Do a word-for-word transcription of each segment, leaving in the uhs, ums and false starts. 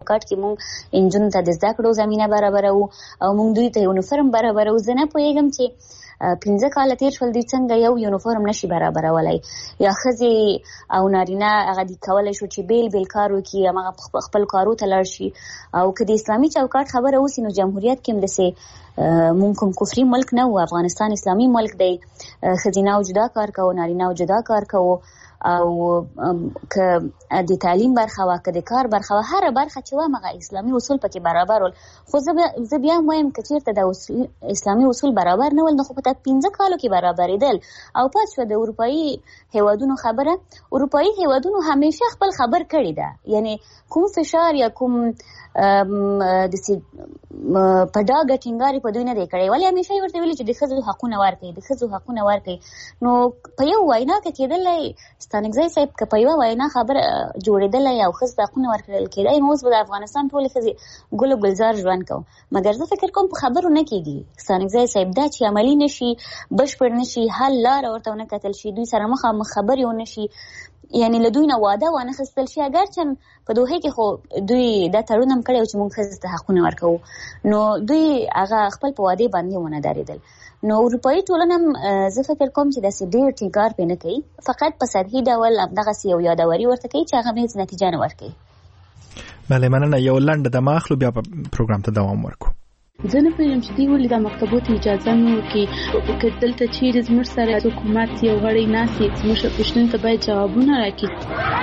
چوکاټ کې موږ انجونو ته د زده کړو زمینه برابروو او موږ دوی ته یونیفورم برابروو. زه نه پوهېږم چې پنځه کاله تیر شول دوی څنګه یو یونیفورم نشي برابرولی، یا ښځې او نارینه هغه دي کولی شو چې بیل بیل کار وکړي، هماغه خپل کارو ته لاړ شي. او که د اسلامي چوکاټ خبره وسي نو جمهوریت کې هم داسې مونږ کوم کفري ملک نه و، افغانستان اسلامي ملک دی. ښځینه او جدا کار کوو، نارینه او جدا کار کوو. او که د تعلیم برخه وه که د کار برخه وه، هره برخه چې وه هغه اسلامي اصول پکې برابر ول. خو زه بیا هم وایم که چېرته د اسلامي اصول برابر نه ول نو خو په پنځه کالو کې برابرېدل. او پات شوه د اروپایي هیوادونو خبره. اروپایي هیوادونو همیشه خپل خبر کړې ده، یعنی کوم فشار یا کوم داسې په ډاګه ټینګارې په دوی نه دی کړی، ولې همیشه یې ورته ویلي چې د ښځو حقونه ورکړئ، د ښځو حقونه ورکړئ. نو په یو وینا کې کېدلی ستانکزی صاحب که په یوه وینا خبره جوړېدلی او ښځو ته حقونه ورکړل کېدی نو اوس به د افغانستان ټولې ښځې ګل و ګلزار ژوند کوو. مګر زه فکر کوم په خبرو نه کېږي ستانکزی صاحب، دا چې عملي نه شي، بشپړ نه شي، حل لاره ورته ونه کتل شي، دوی سره مخامخ خبرې ونه شي، یعنی له دوی نه واده وانخیستل شي. اګرچه په دوحې کې خو دوی دا تړون هم کړی و چې موږ ښځو ته حقونه ورکوو، نو دوی هغه خپل په وعدې باندې ونه درېدل. نو اروپایي ټولنه هم زه فکر کوم چې داسې ډېر ټینګار پرې نه کوي، فقط په سطحي ډول همدغسې یو یادوري ورته کوي چې هغه هېڅ نتیجه نه ورکوي. بله مننه. یو لنډه دمه اخلو بیا په پروګرام ته دوام ورکو. زه نه پوهېږم چې دوی ولې دا مکتبو ته اجازه نه ورکوي. که دلته چیرې زموږ سره حکومت یو غړی ناست وي زموږ پوښتنو ته باید جوابونه راکړي.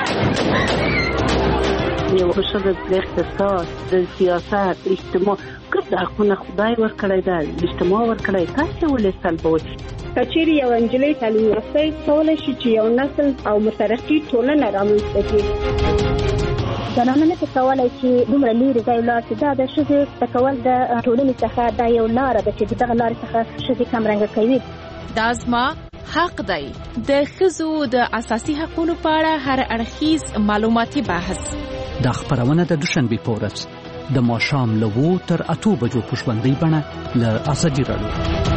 یو ښځه د اقتصاد، د سیاست، اجتماع که د حقونه خدای ورکړی ده، اجتماع ورکړی، تاسې ولې سلبوئ؟ که چیرې یو نجلۍ تعلیم یافته کولی شي چې یو نسل او مترقي ټولنه رامنځته کړي. زنانه نه شي کولی چې دومره لرې ځای ولاړ شي. دا د ښځې زده کول د ټولنې څخه دا یو لاره ده چې د دغه لارې څخه ښځې کمرنګه کوي. دا زما حق دی. د ښځو د اساسي حقونو په اړه هر اړخیز معلوماتي بحث. دا خپرونه د دوشنبې په ورځ د ماښام له اوو تر اتو بجو په ژوندۍ بڼه له ازادي راډیو.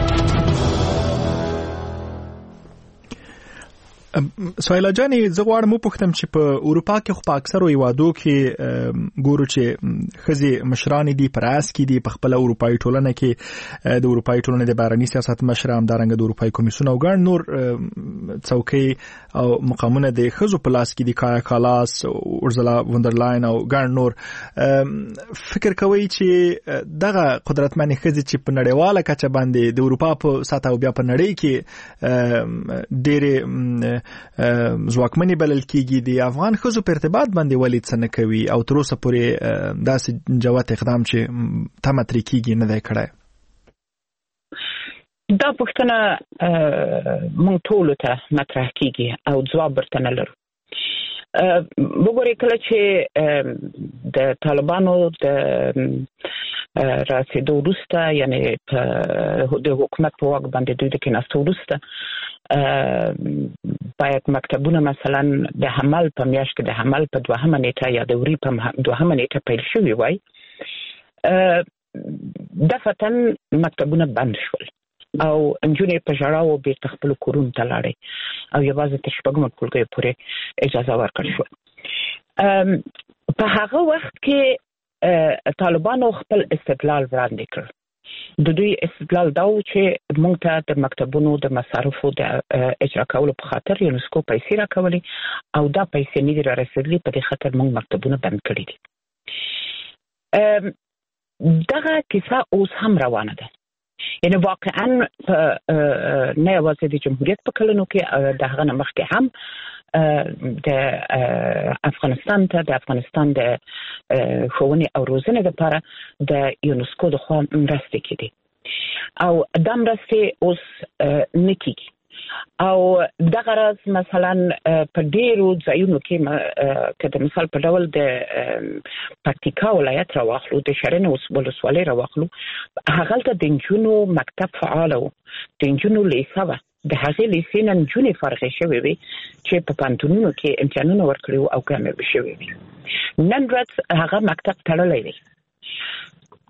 سهیلا جانې زه غواړم وپوښتم چې په اروپا کې خو په اکثرو هیوادو کې ګورو چې ښځې مشرانې دي، په راس کې دي. په خپله اروپایي ټولنه کې د اروپایي ټولنې د بهرني سیاست مشره، همدارنګه د اروپایي کمیسیون او ګڼ نور څوکۍ او مقامونه د ښځو په لاس کې دي، کایا کالاس، اورزلا وندرلاین او ګڼ نور. فکر کوئ چې دغه قدرتمنې ښځې چې په نړیواله کچه باندې د اروپا په سطح او بیا په نړۍ کې ډېرې ځواکمنې بلل کېږي، د افغان ښځو په ارتباط باندې ولې څه نه کوي او تر اوسه پورې داسې جوت اقدام چې تمه ترې کېږي نه دی کړی؟ دا پوښتنه موږ ټولو ته مطرح کېږي او ځواب ورته نه لرو. وګورئ کله چې د طالبانو د راسېدو وروسته، یعنې د حکومت په واک باندې دوی د کېناستو وروسته باید مکتبونه مثلا د حمل په میاشت کې د حمل په دوهمه نیټه یا د وري په دوهمه نیټه پیل شوي وای، دفعتاً مکتبونه بند شول او نجونې په ژړاو بیرته خپلو کورونو ته لاړې او یوازې تر شپږمو ټولګیو پورې اجازه ورکړل شوه. په هغه وخت کې طالبانو خپل استدلال وړاندې کړ. د دوی استدلال دا و چې موږ ته د مکتبونو د مصارفو د اجرا کولو په خاطر یونسکو پیسې راکولې او دا پیسې نه دي رارسېدلې، په دې خاطر موږ مکتبونه بند کړي دي. دغه کیسه اوس هم روانه ده. یعنی واقعا نه یوازې د جمهوریت په کلونو کې، د هغه نه مخکې هم د افغانستان ته د افغانستان د ښوونې او روزنې لپاره د یونسکو د خوا مرستې کېدې او دا مرستې اوس نه کېږي. او دغه راز مثلا په ډېرو ځایونو کې که د مثال په ډول د پکتیکا ولایت راواخلو، د شرن ولسوالۍ راواخلو، هغلته د نجونو مکتب فعاله و، د نجونو لیسه وه. د هغې لیسې نه نجونې فارغې شوې وې چې په پوهنتونونو کې امتحانونه ورکړي وو او کامیابه شوې وې. نن ورځ هغه مکتب تړلی دی.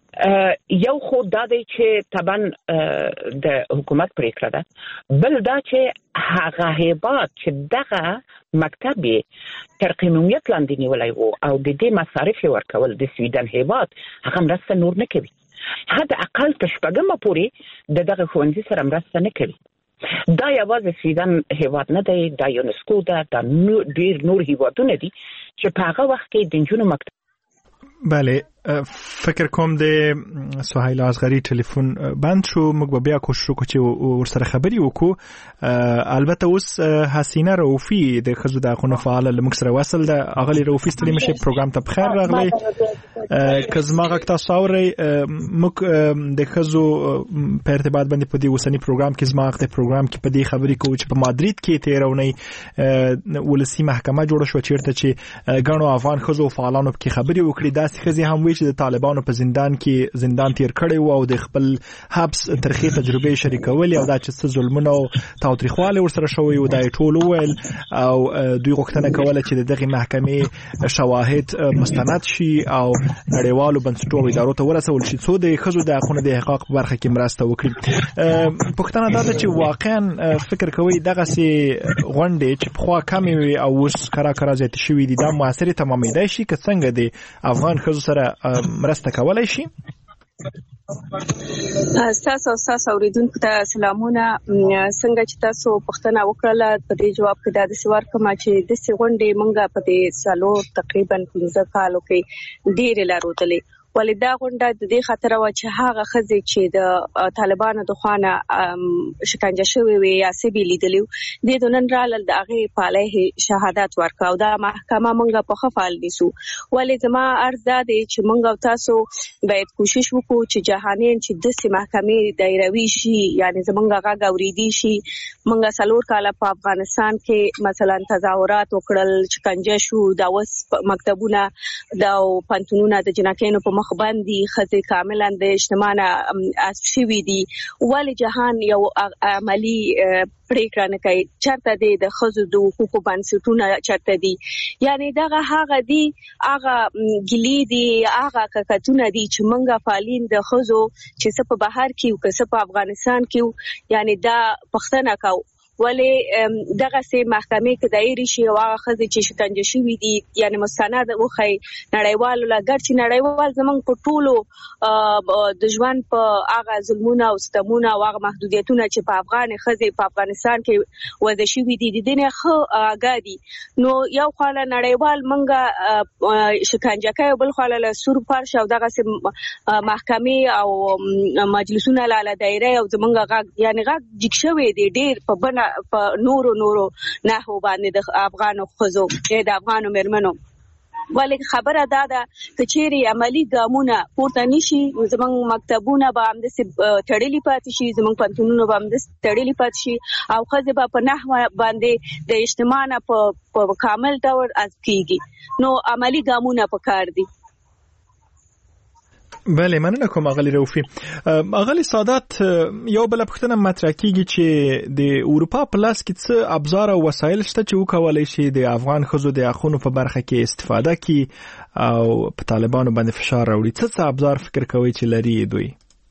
یو خو دا دی چې طبعا د حکومت پریکړه ده، بل دا چې هغه هیواد چې دغه مکتب تر قانونیت لاندې نیولای وو او د دې مصارف ورکول د سویډن هیواد هغه مرسته نور نه کوي، حد اقل تر شپږمه پورې د دغه ښوونځي سره مرسته نه کوي. دا یوازې سویډن هیواد نه دی، دا یونسکو ده، دا ډیر نور هیوادونه دي چې په هغه وخت کې د نجونو مکتب. بله، فکر کوم د سهیل اصغری ټلیفون بند شو، موږ بیا کوشش وکړو چې ورسره خبرې وکړو. البته اوس حسینه رؤفي د ښځو د حقونو فعاله له موږ سره وصل ده. اغلې رؤفي ستړي مشئ، پروګرام ته بخیر راغلی. که زما غږ تاسو اورئ، موږ د ښځو په ارتباط باندې په دې اوسني پروګرام کې زما غږ د پروګرام کې په دې خبرې کوو چې په مادرید کې تېره اونۍ ولسي محکمه جوړه شوه چېرته چې ګڼو افغان ښځو فعالانو پکې خبرې وکړي. داسې ښځې هم چې د طالبانو په زندان کې زندان تیر کړی وو او د خپل حبس ترخې تجربې شریکولې او دا چې څه ظلمونه او تاوتریخوالی ورسره شوی و دا یې ټول وویل او دوی غوښتنه کوله چې د دغې محکمې شواهد مستند شي او نړیوالو بنسټونو ادارو ته ورسول شي څو د ښځو د حقونو د احقاق په برخه کې مرسته وکړي. پوښتنه دا ده چې واقعا فکر کوئ دغسې غونډې چې پخوا کمې وي او اوس کرا کرا زیاتې شوي دي دا موثرې تمامېدای شي که څنګه د افغان ښځو سره مرسته کولای شي؟ تاسو تاسو اوریدونکو ته سلامونه. څنګه چې تاسو پوښتنه وکړه په دې جواب کې دا د سوار کما چې د سغونډې منګه په دې سالو تقریبا پنځه کالو کې ډېر لارودلې، ولې دا غونډه د دې خاطر و چې هغه ښځې چې د طالبانو د خوانه شکنجه شوی وي یا سبي لیدلو د دونن رال د هغه پاله شهادت ورکاو. دا محکمه مونږه په خفال نیسو، ولې زما ارز ده چې مونږ تاسو باید کوشش وکړو چې جهانین چې د سي محکمې دایروي شي، یعنی زمونږه غا غوریدي شي. مونږه سلور کاله په افغانستان کې مثلا تظاهرات وکړل، شکنجه شو، دا وس مکتبونه دا پنتونونه د جنکینو په مخ باندې خزه کاملا د اجتماعنا اسفوي دي، ول جهان یو عملی پریکړه نه کوي چرته د خزو د حقوقو بنسټونه چرته دي، یعنی دغه هغه دي هغه ګلی دي هغه ککتونه دي چې منګه فعالین د خزو چې څه په بهر کې او څه په افغانستان کې، یعنی دا پښتنه کو ولې دغه سي محکمې کې دایري شي او هغه خزه چې شکنجه شوی دي، یعنی مستند وخی نړیوال لګر چې نړیوال زمونږ په ټولو د ژوند په هغه ظلمونه او ستمونه او هغه محدودیتونه چې په افغان خزه په افغانستان کې وځي شوی دي د دنیا خو اګادي. نو یو خاله نړیوال منګه شکنجه کوي، بل خاله له سور پارش او دغه سي محکمې او مجلسونه لاله دایره او زمونږ غږ یعنی غږ جګ شوی دی ډیر په بنا په نورو نورو نحو باندې د افغانو خزو د افغانو مرمنو. ولې خبره دا ده کچېری عملی ګامونه پورته نشي زمونږ مکتبونه به هم د تړلې پاتې شي، زمونږ پنتونونه به هم د تړلې پاتې شي او خزه به په نحو باندې د اجتماع نه په کامل ډول از کیږي. نو عملی ګامونه پکار دي. بله، مننه کوم اغلی رؤفي. اغلی سادات، یو بل پوښتنه مطرح کیږي چې د اروپا په لاس کې څه ابزار او وسایل شته چې وکولای شي د افغان ښځو د حقونو په برخه کې استفاده کړي او په طالبانو باندې فشار راوړي؟ څه څه ابزار فکر کوي چې لري دوی؟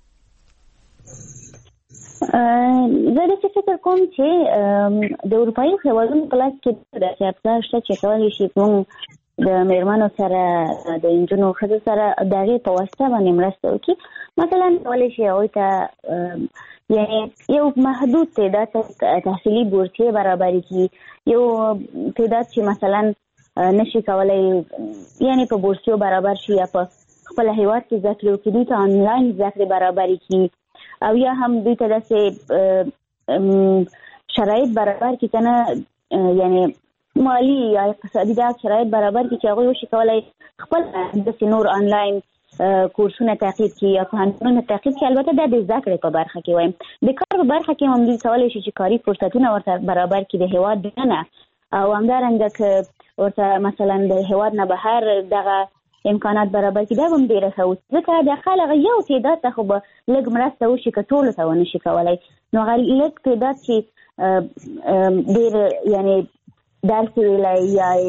زه د فکر کوم چې د اروپایي هیوادونو په لاس کې د ابزار شته چې کولی شي موږ د میرمنو سره د انجونو خزو سره دغه په واسطه باندې مرسته وکړي. مثلا ولې شي او ته یعنی یو محدود تعداد تحصیلي بورسیه برابرۍ کی، یو تعداد چې مثلا نشي کولای یعنی په بورسیو برابر شي یا په خپل هیواد کې ذکر وکړي، دوی ته آنلاین ذکر برابرۍ کی او یا هم دوی ته داسې شرایط برابر کی کنه یعنی مالی یا اقتصادي دا شرایط برابر کی چې هغه وشي کولای خپل د نور آنلاین کورسونه تعقیب کی یا پوهنتونونه تعقیب کی. البته دا د ذکر په برخه کې وایم، د کار په برخه کې هم دوی کولای شي چې کاري فرصتونه ورته برابر کی د هیواد نه او همدارنګه که ورته مثلا د هیواد نه بهر دغه امکانات برابر کی، دا هم ډیره ښه وي ځکه د خلک یو تعداد ته خو به لږ مرسته وشي که ټولو ته ونه شي کولای. نو هغه لږ تعداد چې ډیر یعنی درس ویلای یا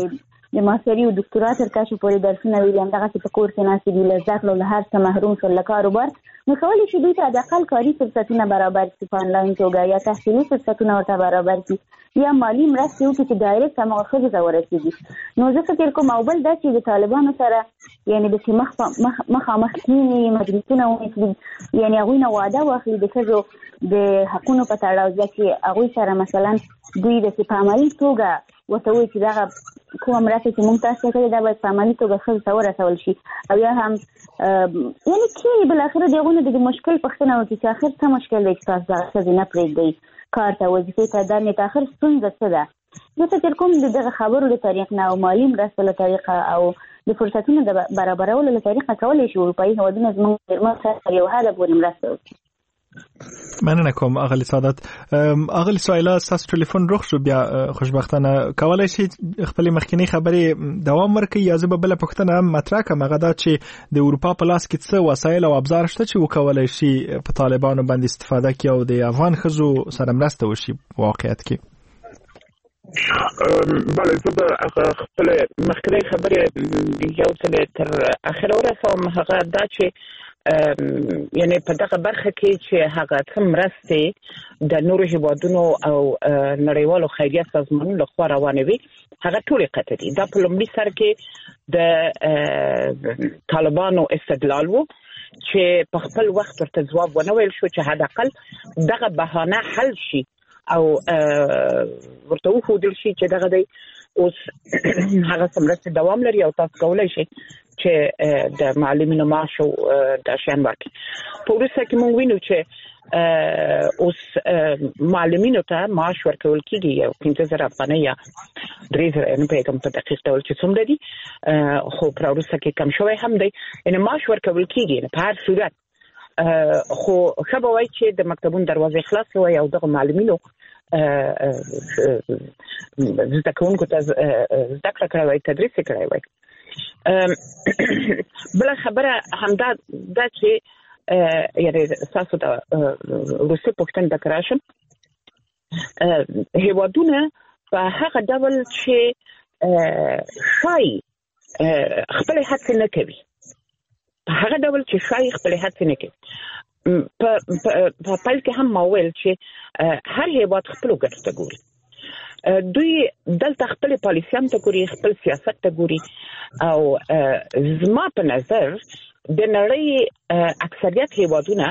د ماستري او دکتورا تر کچې پورې درسونه ویلي، همدغسې په کور کې ناستې دي، له زده کړو له هر څه محروم شول، له کاروبار. نو کولی شي دوی ته حداقل کاري فرصتونه برابر کړي په انلاین توګه، یا تحصیلي فرصتونه ورته برابر کړي، یا مالي مرستې وکړي چې ډایرکټ همغه ښځو ته ورسېږي. نو زه فکر کوم او بل دا چې د طالبانو سره یعنې داسې مخامخ کښېني، مجلسونه ونیسي، یعنې هغوی نه وعده واخلي د ښځو د حقونو په تړاو، چې هغوی سره مثلا دوی داسې په عملي توګه ورته وایي چې دغه کومه مرسته چې موږ تاسو ته کوي دا باید په عملي توګه ښځو ته ورسول شي، او یا هم یعنې کښېني بالاخره د هغوی نه د مشکل پوښتنه وکړي چې آخر څه مشکل دی چې تاسو دغه ښځې نه پرېږدئ کار ته، وظیفې ته دنې ته، آخر ستونزه څه ده. زه فکر کوم د دغه خبرو له طریق نه او مالي مرستو له طریقه او د فرصتونو د برابرولو له طریقه کولی شي اروپایي هېوادونه زموږ مېرمنو سره تر یو حده پورې مرسته وکړي. مننه کوم اغلی سعادت. اغلی سویلا ستاسو ټلیفون روغ شو بیا خوشبختانه کولای شي خپل مخکینی خبرې دوام ورکړي، یا زه به بل پوښتنه هم مطرح کړم، هغه دا چې د اروپا په لاس کې څه وسایل او ابزار شته چې وکولای شي په طالبانو باندې استفاده کړي او د افغان ښځو سره مرسته وشي په واقعیت کې. بله زه به خپل مخکینی خبرې یو څه تر اخره ورسوم، هغه دا چې یعنی په دغه برخه کې چې هغه څه مرستې د نورو هیوادونو او نړیوالو خیریه سازمانونو لخوا روانې وي هغه ټولې قطع دي. دا په لومړي سر کې د طالبانو استدلال و چې په خپل وخت ورته ځواب ونه ویل شو چې حداقل دغه بهانه حل شي او ورته وښودل شي چې دغه دی اوس هغه مرستې دوام لري او تاسو کولی شئ چې د معلمینو معاش او د شیان ورکړي. په وروسته کې موږ وینو چې اوس معلمینو ته معاش ورکول کېږي یو پنځه زره افغانۍ یا درې زره، نه پوهېږم په دقیق ډول چې څومره دي، خو په وروسته کې کم شوی هم دی، یعنې معاش ورکول کېږي په هر صورت. خو ښه به وایي چې د مکتبونو دروازې خلاصې وای او دغه معلمینو زده کوونکو ته زده کړه کړی وای، تدریس یې کړی وای. بله خبره همدا ده چې یعنې ستاسو د وروستۍ پوښتنې ته که راشم، هېوادونه په هغه ډول چې ښایي خپلې هڅې نه کوي، په هغه ډول چې ښایي خپلې هڅې نه کوي. په پیل کې هم ما ویل چې هر هېواد خپلو ګټو ته ګوري، دوی دلته خپل پالیسیان ته ګوري، خپل سیاست ته ګوري، او زما په نظر د نړۍ اکثریت هېوادونه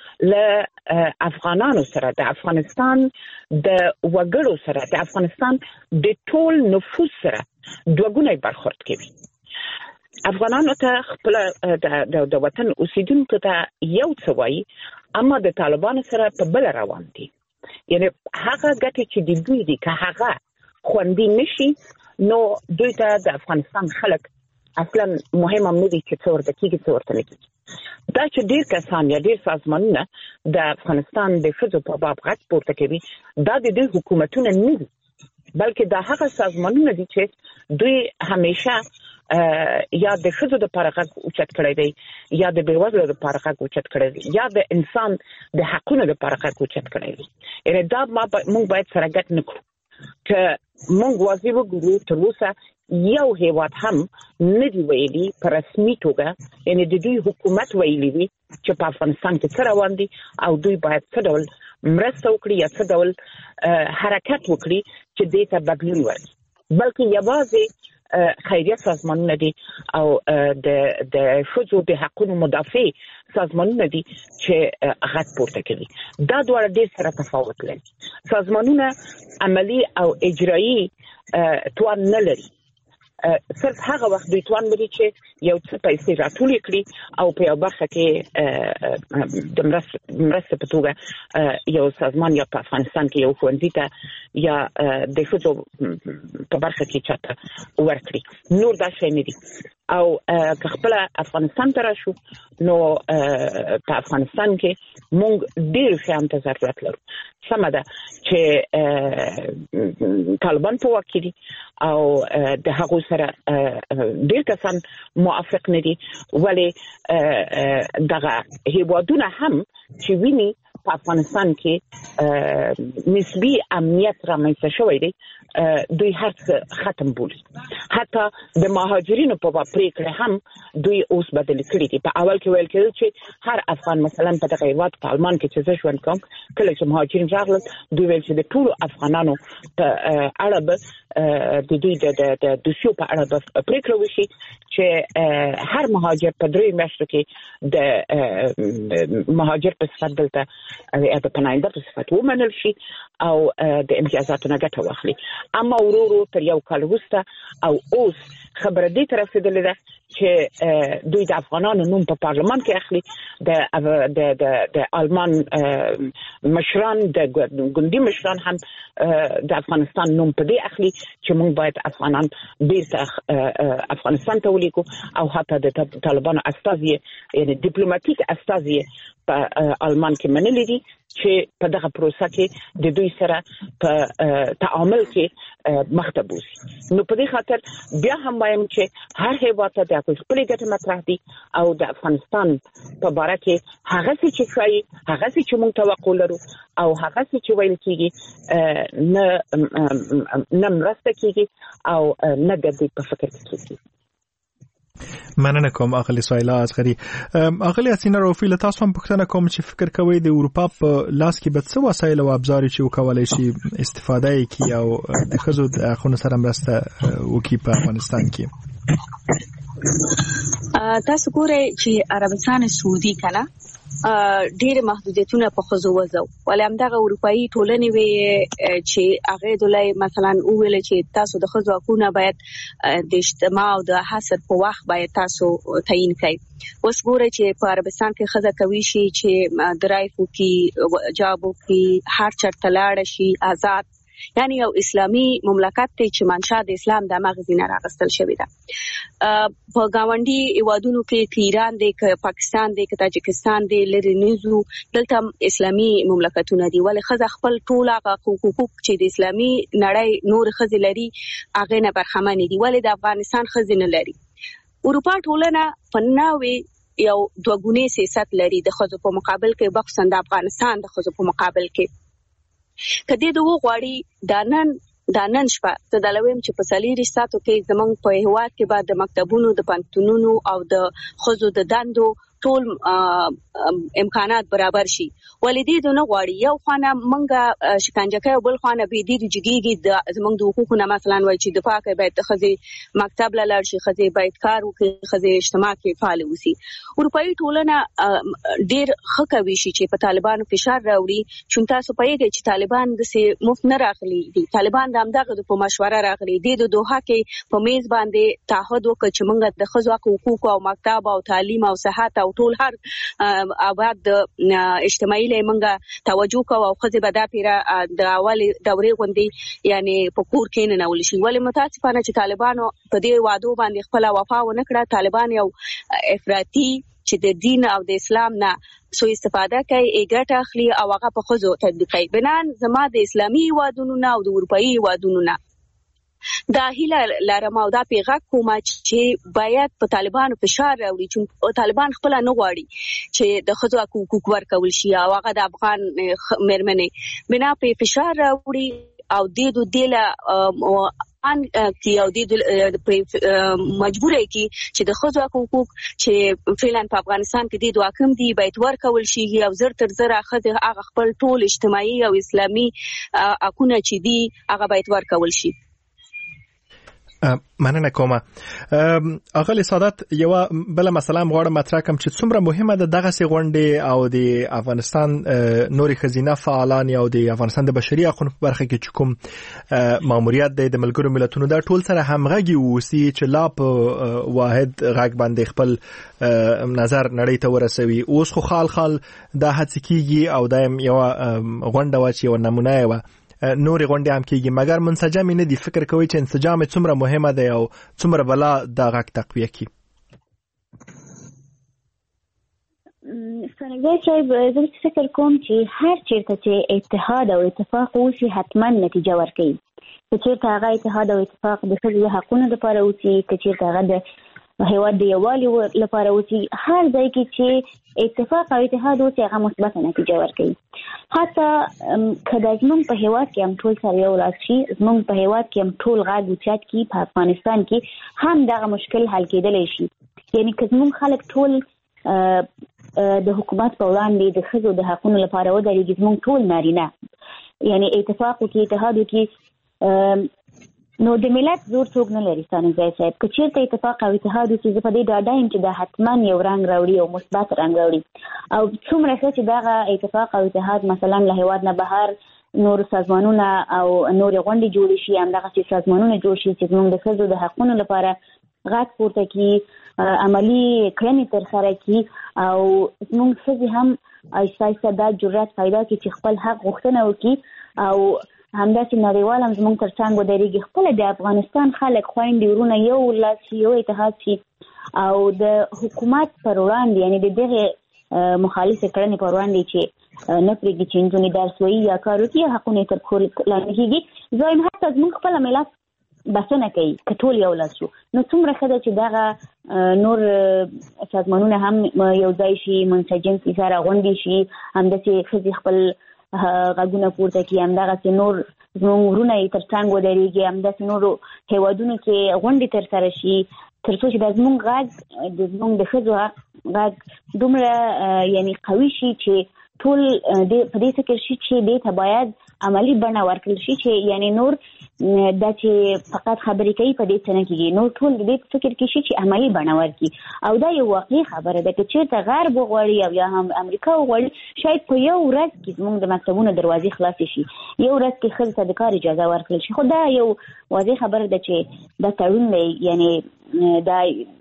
له افغانانو سره، د افغانستان د وګړو سره، د افغانستان د ټول نفوس سره دوه برخورد کوي. افغانانو ته خپل د وطن اوسیدونکو ته یو څه وایي، اما د طالبانو سره په بل روان دي. یعنی هغه ګټې چې د دوی دي که هغه خوندي نشي نو دوی ته د افغانستان خلک اصلا مهم هم نه دي چې څه ورته کېږي څه ورته نه کېږي. دا چې ډېر کسان یا ډېر سازمانونه د افغانستان د ښځو په باب غږ پورته کوي، دا د دوی حکومتونه نه دي، بلکې دا هغه سازمانونه دي چې دوی همیشه یا د ښځو دپاره غږ اوچت کړی دی، یا د بېوزلو دپاره غږ اوچت کړی دی، یا د انسان د حقونو دپاره غږ اوچت کړی دی. یعنې دا موږ باید سره ګډ نه کړو. که موږ واضح وګورو تر اوسه یو هېواد هم نه دی ویلي په رسمي توګه، یعنې د دوی حکومت ویلي وي چې په افغانستان کې څه روان دي او دوی باید څه ډول مرسته وکړي یا څه ډول حرکت وکړي چې دې ته بدلون ورکړي، بلکې یوازې خیریه سازمانونه دي او د د ښځو د حقونو مدافع سازمانونه دي چې غږ پورته کوي. دا دواړه ډېر سره تفاوت لري. سازمانونه عملي او اجرایي توان نه لري، صرف هغه وخت دوی توان لري چې یو څه پیسې راټولې کړي او په یو برخه کې د مرستې په توګه یو سازمان یا په افغانستان کې یو ښوونځي ته یا د ښځو په برخه کې چاته ورکړي. نور دا شی نه دي. او که خپله افغانستان ته راشو نو په افغانستان کې موږ ډېرو شیانو ته ضرورت لرو. سمه ده چې طالبان په واک کې دي او د هغو سره ډېر کسان موافق نه دي، ولې دغه هېوادونه هم چې ویني په افغانستان کې نسبی امنیت رامنځته شوی دی دوی هر څه ختم بولي. حتی د مهاجرینو په پریکړه هم دوی اوس بدل کړي دي. په اول کې ویل کېدل چې هر افغان مثلا په دغه هیواد په آلمان کې چې ژوند کوم کله چې مهاجرین راغلل دوی ویل چې د ټولو افغانانو په اړه به د دوی د دوسیو په اړه به پریکړه وشي چې هر مهاجر په درې میاشتو کې د مهاجر په صفت دلته یا د پناهنده په صفت ومنل شي او د امتیازاتو نه ګټه واخلي. اما ورو ورو تر یو کال وروسته او اوس خبره دې ته رسېدلې ده چې دوی د افغانانو نوم په پارلمان کې اخلي. د د د د آلمان مشران د ګوندي مشران هم د افغانستان نوم په دې اخلي چې موږ باید افغانان بیرته افغانستان ته ولیکو او حتی د طالبانو استازي یعنی ډیپلوماټیک استازي په آلمان کې منلي دي چې په دغه پروسه کې د دوی سره په تعامل کې مخته بوزي. نو په دې خاطر بیا هم وایم چې هر هیواد ته د خپل ګټې مطرح دي او د افغانستان په باره کې هغه څه چې ښایي هغه څه چې موږ توقع لرو او هغه څه چې ویل کېږي نه نه مرسته کېږي او نه د دې په فکر کې کېږي. مننه کوم اغلی سویلا اصغری. اغلی اسینه روفی له تاسو هم پوښتنه کوم چې فکر کوئ د اروپا په لاس کې به څه وسایل او ابزار چې وکولای شي استفاده وکړي او د ښځو د حقونو سره مرسته وکړي په افغانستان کې؟ تاسو ګورئ چې عربستان سعودي کنه ډېر محدودیتونه په خزو وځو ولې همدغه اروپאי ټولنې وی چې هغه دلای مثلا ویل چې تاسو د خزو حقوقونه باید د اجتماع او د حسد په وخت باید تاسو تعیین کړئ. اوس ګورئ چې په عربستان کې خزه کوي شي چې درایفو کې جابو کې هر چرته لاړ شي آزاد یعنی یو اسلامی مملکت ته چې منشأ د اسلام د مغزینه راغستل شوی ده. په گاونډي ایوادونو کې کې ایران دی که پاکستان دی که تاجکستان دی لري نیزو دلته اسلامی مملکتونه دي ولې خزه خپل ټول هغه حقوق چې د اسلامی نړۍ نور خزه لري هغه نه برخمن دي ولې د افغانستان خزه نه لري. اروپا ټولنه فناوي یو دوګونی سیاست لري د خزو په مقابل کې بخصوصا د افغانستان د خزو په مقابل کې کدی دوه غواړي دانن دانن شپه ته د لویم چې په سلیری ساتو کې زمونږ په هواد کې بعد د مکتبونو د پانتونونو او د خزو د دندو ټول امکانات برابر شي ولې دې نه غواړي یو خانه منګه شکنجه کوي بل خانه به دې جګیږي د زمونږ د حقوقو مثلا وایي چې د پاکه باید د خزي مکتب لاله شي خزي باید کار وکړي خزي اجتماع کې فعال وسی. اروپאי ټولنه ډېر خکوي شي چې په طالبانو فشار راوړي چې تاسو پېږئ چې طالبان د سي مفت نه راغلي دي. طالبان د همدغه په مشوره راغلي دي د دوحه کې په میز باندې تعهد وکړ چې موږ د خزو حقوق او مکتب او تعلیم او صحت او ټول هر آباد د اجتماعي لمنګه توجه کوو او خزه بدا پیرا د اول دورې غوندي یعنی په کور کې نه نول شي ولې متاسفانه چې طالبانو په دې وادو باندې خپل وفا ونه کړه. طالبان یو افراطي چې د دین او د اسلام نه سو استفاده کوي اګټه اخلي او هغه په خزو تطبیقي بنان زما د اسلامي وادونو نه او د اروپאי وادونو نه دا هیله لرم او دا پیغام کوم چې باید په طالبانو فشار راوړي چې طالبان خپل نه غواړي چې د خزو حقوق ورکول شي او هغه د افغان مېرمنې بنا په فشار راوړي او د دې دله ان کې او د مجبورې کې چې د خزو حقوق چې فعلا په افغانستان کې د واکم دي باید ورکول شي او زر تر زر اخذ هغه خپل ټول اجتماعي او اسلامي حقوقونه چې دي هغه باید ورکول شي. مننه کوم. اغلی سعادت یو بل مسله غواړم مطرح کوم چې څومره مهمه ده دغه سي غونډه او د افغانستان نوري خزینه فعالان او د افغانستان د بشري حقوقو په برخه کې کوم ماموریت د ملګرو ملتونو د ټول سره همغږي وسی چې لا په واحد غږ باندې خپل نظر نړۍ ته ورسوي. اوس خو خال خال د هڅه کیږي او دایم یو غونډه واچي او نمونه و نوري غونډې هم کیږي مګر منسجم نه دي. فکر کوي چې انسجام څومره مهمه ده او څومره بلا د غږ تقویه کی؟ څنګه چې زه فکر کوم چې هر چیرته چې اتحاد او اتفاق وشي حتما نتیجه ورکوي. چې چیرته هغه اتحاد او اتفاق د ښځو حقوقو لپاره وشي چې چیرته هغه د هیواد د یووالي لپاره اوسي، هر ځای کې چې اتفاق او اتحاد اوسي هغه مثبت نتیجه ورکوي. حتی کله زموږ په هیواد کې هم ټول سره یو لاس شي، زموږ په هیواد کې هم ټول غږ اوچت کړي، په افغانستان کې هم دغه مشکل حل کېدلی شي. یعنی که زموږ خلک ټول د حکومت په وړاندې د ښځو د حقونو لپاره ودرېږي، زموږ ټول نارینه یعنی اتفاق وکړي، اتحاد وکړي، نو د ملت زور څوک نه لري. ثاني صاحب که چیرته اتفاق او اتحاد وکړي، زه په دې ډاډه یم چې دا حتما یو رنګ راوړي او مثبت رنګ راوړي. او څومره ښه چې دغه اتفاق او اتحاد مثلا له هیواد نه بهر نور سازمانونه او نور غونډې جوړې شي، همدغسې سازمانونه جوړ شي چې زموږ د ښځو د حقونو لپاره غږ پورته کړي، عملي کړنې ترسره کړي، او زموږ ښځې هم آهسته آهسته دا جرأت پیدا کړي چې خپل حق غوښتنه وکړي، او همداسې نړیوال هم زموږ تر څنګ ودرېږي. خپله د افغانستان خلک خویندې ورونه یو لاس شي، یو اتحاد شي، او د حکومت پر وړاندې یعنې د دغې مخالفې کړنې پر وړاندې چې نه پرېږدي چې نجونې درس وایي یا کار وکړي، حقونه یې تر پښو لاندې کېږي. زه وایم حتی زموږ خپله ملت بسنه کوي که ټول یو لاس شو، نو څومره ښه ده چې دغه نور سازمانونه هم یو ځای شي، منسجم شي، سره غونډې شي، همداسې ښځې خپل غږونه پورته کړي، همدغسې نور زموږ ورونه یې تر څنګ ودرېږي، همداسې نورو هیوادونو کې غونډې ترسره شي، تر څو چې دا زموږ غږ د زموږ د ښځو غږ دومره یعنی قوي شي چې ټول په دې فکر شي چې دې ته باید عملی بڼه ورکړل شي، چې یعنی نور دا چې فقط خبرې کوي په دې څه نه کېږي، نور ټول د دې فکر کې شي چې عملی بڼه ورکړي. او دا یو واقعي خبره ده که چېرته غرب وغواړي او یا هم امریکا وغواړي، شاید په یو ورځ کې زموږ د مکتبونو دروازې خلاصې شي، یو ورځ کې ښځو ته د کار اجازه ورکړل شي. خو دا یو واضح خبره ده چې دا تړون دی، یعنی دا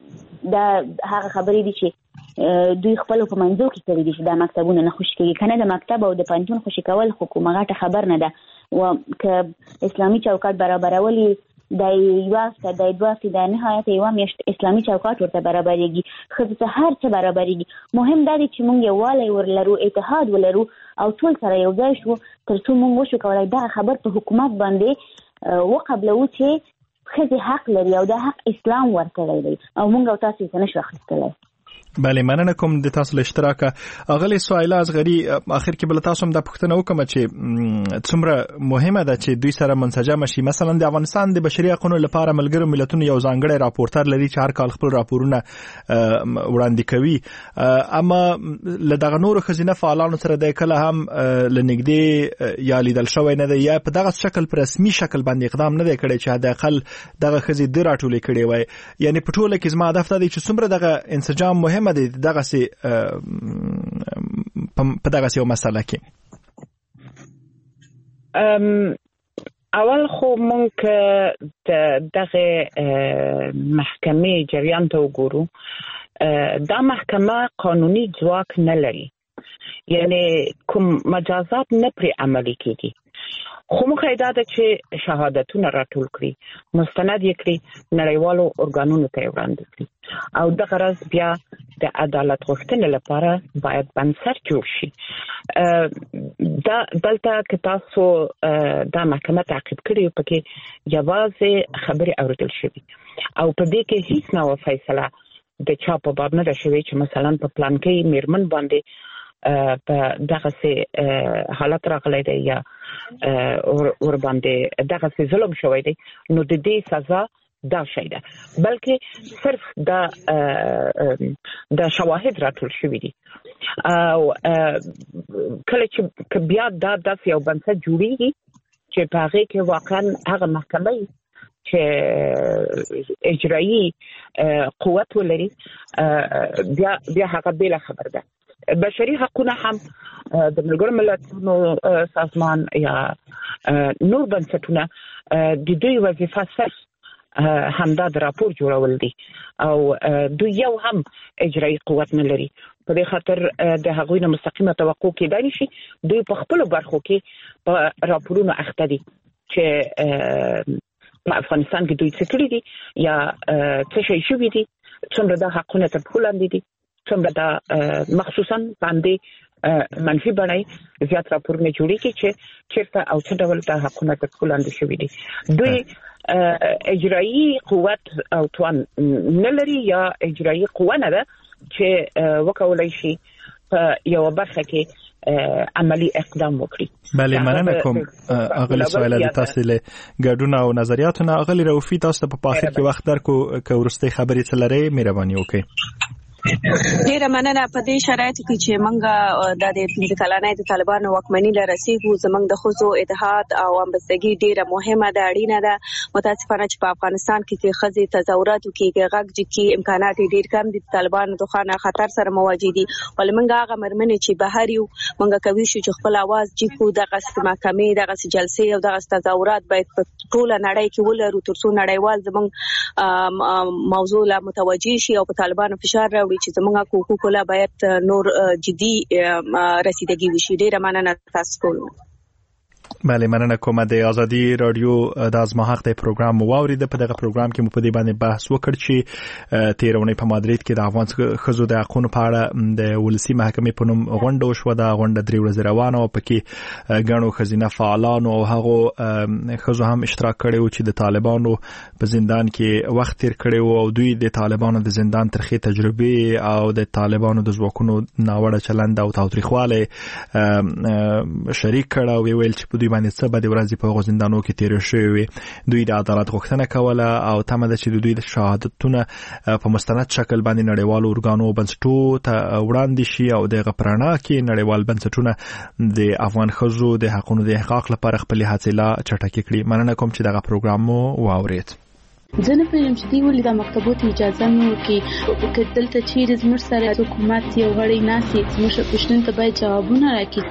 دا هغه خبرې دي چې دوی خپل په منځو کې کړی دي چې دا مکتبونه نه خوشي کېږي. کنه د مکتب او د پوهنتون خوشي کول خو کومه غټه خبر نه ده، و که اسلامي چوکاټ برابرول د یو وخت د دوه وخت د نهایت یو میاشت اسلامي چوکاټ ورته برابرېږي، ښځو ته هر څه برابرېږي. مهم دا دی چې موږ یووالی ورلرو، اتحاد ولرو، او ټول سره یو ځای شو، تر څو موږ وشو کولی دغه خبر په حکومت باندې وقبلوو چې ښځې حق لري او دا حق اسلام ورکړی دی، او موږ او تاسو یې نشو اخیستلی. بله، مننه کوم د تاسو له اشتراکه. اغلی سوایلا اصغري، اخر کې بل تاسو هم د پوښتنه وکم چې څومره مهمه ده چې دوی سره منسجم شي. مثلا د افغانستان د بشري حقوقو لپاره ملګرو ملتونو یو ځانګړی راپورټر لري چې هر کال خپل راپورونه وړاندې کوي، اما له دغه نورو ښځینه فعالانو سره د کله هم لنګدې یا لیدل شوی نه دی، یا په دغه شکل په رسمي شکل باندې اقدام نه دی کړی چې حداقل دغه ښځې د راټولې کړي وای. یعنی په ټوله کې زما هدف دا دی چې څومره دغه انسجام مهم دی دغه سي په دغه یو مسله کې. اول خو مونږ دغه محکمې جریان ته وګورو. دا محکمه قانوني ځواک نه لري، یعنی کوم مجازات نه پرې عملي کېږي، خو موږ دا ده چې شهادتونه راټول کړي، مستند یې کړي، نړیوالو ارګانونو ته یې وړاندې کړي، او دغه راز بیا د عدالت غوښتنې لپاره باید بنسټ جوړ شي. دا دلته که تاسو دا محکمه تعقیب کړي، پکې یوازې خبرې اوریدل شوي، او په دې کې هیڅ نه فیصله د چا په باب نه ده شوې چې مثلا په پلان کې میرمن باندې په دغه سي حالت راغلی دی یا ور باندې دغه سي ظلم شوی دی، نو د دې سزا دا شی ده، بلکې صرف دا د شواهد راټول شوي دي. او کله چې بیا دا داسې یو بنسټ جوړیږي چې په هغې کې واقعا هغه محکمه چې اجرایي قوت ولري، بیا بیا هغه بېله خبر ده. بشري حقونه هم د ملګرو ملتونو سازمان یا نور بنسټونه د دوی وظیفه صرف همدا د راپور جوړول دي، او دوی یو هم اجرایي قوت نه لري. په دې خاطر د هغوی نه مستقیمه توقع کېدای شي دوی په خپلو برخو کې په راپورونو اخته دي چې په افغانستان کې دوی څه کړي دي یا څه شی شوي دي، څومره دا حقونه تر پښو لاندې دي، څومره دا مخصوصا باندې منفي بڼه زیات راپورونه جوړیږي چې چیرته او څه ډول دا حقونه تر پښو لاندې شوي دي. دوی اجرایی قوت او توان نه لري یا اجرایی قوه نه ده چې وکولای شي په یو برخه کې عملی اقدام وکړي. بله مننه کوم اغلی سوال د تاسو له ګډون او نظریاتو نه اغلی روفي تاسو په اخر کې وخت درکو که ورسته خبرې څلره مهرباني وکړئ. ډیره مننه. په دې شرایطو کې چې موږ د دې کلانې د طالبانو واکمنۍ له رسیدو زموږ د خزو اتحاد او همبستګي ډیره مهمه ده، اړینه ده. متاسفانه چې په افغانستان کې کې خزي تظاهرات کوي، غږ کې امکانات ډیر کم دي، طالبانو د خانه خطر سره مواجه دي. ولې موږ هغه مرمنې چې بهر یو موږ کوي شو چې خپل आवाज جکو دغه محکمې دغه جلسې او دغه تظاهرات باید په ټول نړۍ کې ولرو ترڅو نړیوال زموږ موضوع لا متوجي شي او په طالبانو فشار راوړي چې زموږ حقوق لا باید نور جدي رسیدګي وشي. ډیره مننه تاسو ټول. بله مننه کوم. د ازادي رادیو د ازما حق د پروګرام واورید. په دغه پروګرام کې مو په دې باندې بحث وکړ چې تیرونې په مادرید کې د افغان خزو د حقوقو په اړه د ولسی محکمې په نوم غونډه وشوه. دا غونډه درې ورځې روانه او پکې غنو خزینه فعالان او هغه خزو هم اشتراک کړي او چې د طالبانو په زندان کې وخت تیر کړي او دوی د طالبانو د زندان ترخی تجربه او د طالبانو د ځواکونو ناوړه چلند او تاوتریخواله شریک کړه او ویل چې په دوی باندې څه بد ورځې په غوښندانو کې تیر شوی. دوی د عدالت غوښتنه کوله او تمه ده چې دوی د شهادتونه په مستند شکل باندې نړیوالو اورګانو بنسټو ته وړاندې شي او د غپرانا کې نړیوال بنسټونه د افغان خزو د حقوقو د احقاق لپاره خپل هڅې لا چټکې کړي. مننه کوم چې دغه پروګرام مو واورید. ځنه په یم چې دی ولې د مکتبونو اجازه مو کې دلته چیرې زموږ سره حکومت یو غړي ناسي زموږ پښتون ته باید جوابونه راکړي.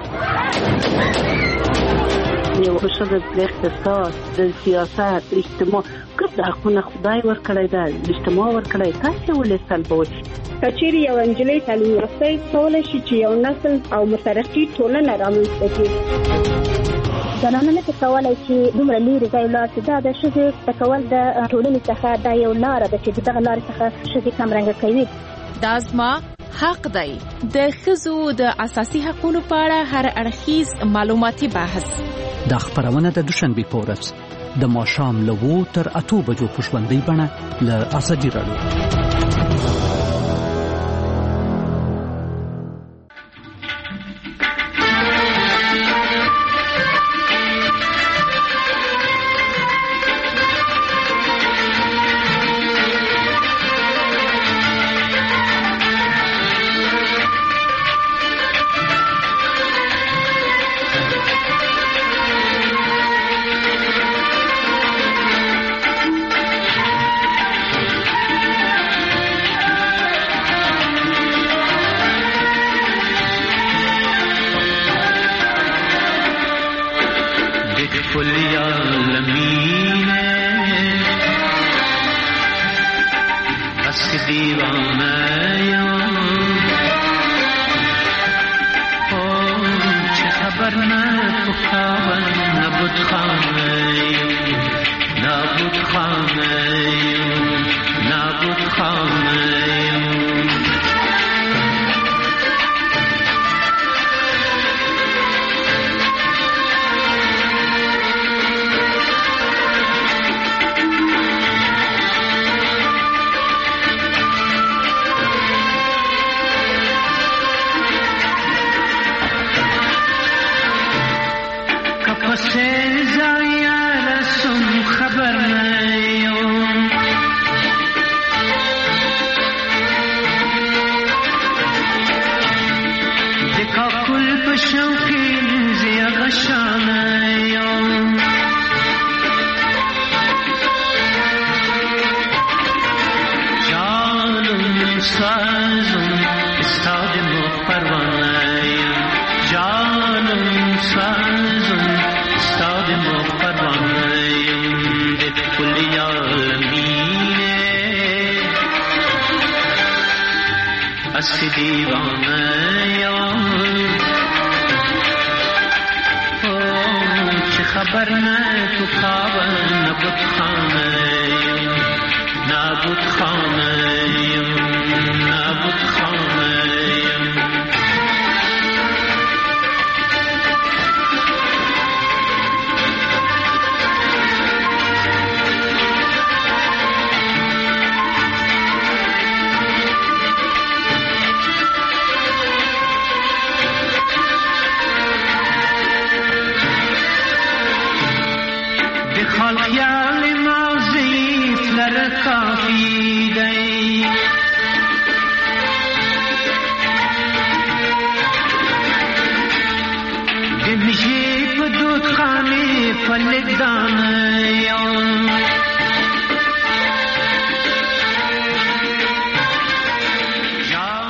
یو شغل د اقتصاد، د سیاست، اجتماع کوم حقونه خدای ورکړی دا اجتماع ورکړی تاسو ولې سلبوي؟ کچېری یو انجلۍ تعلیم یافته کولای شي چې یو نسل او مترقي ټولنه رامنځته کړي. ځانونه نه کولای چې دومره لري ځای لا چې دا د شذ تکول د ټولنې څخه دا یو لار ده چې دغه لار څخه شذ کم رنګ کوي. دازما حق دی د خزو د اساسي حقوقو په اړه هر اړخیز معلوماتي بحث. دا خبرونه د دوشنبه په ورځ د ماښام له وو تر اته بجو په ژوندۍ بڼه له ازادي رادیو. فلدان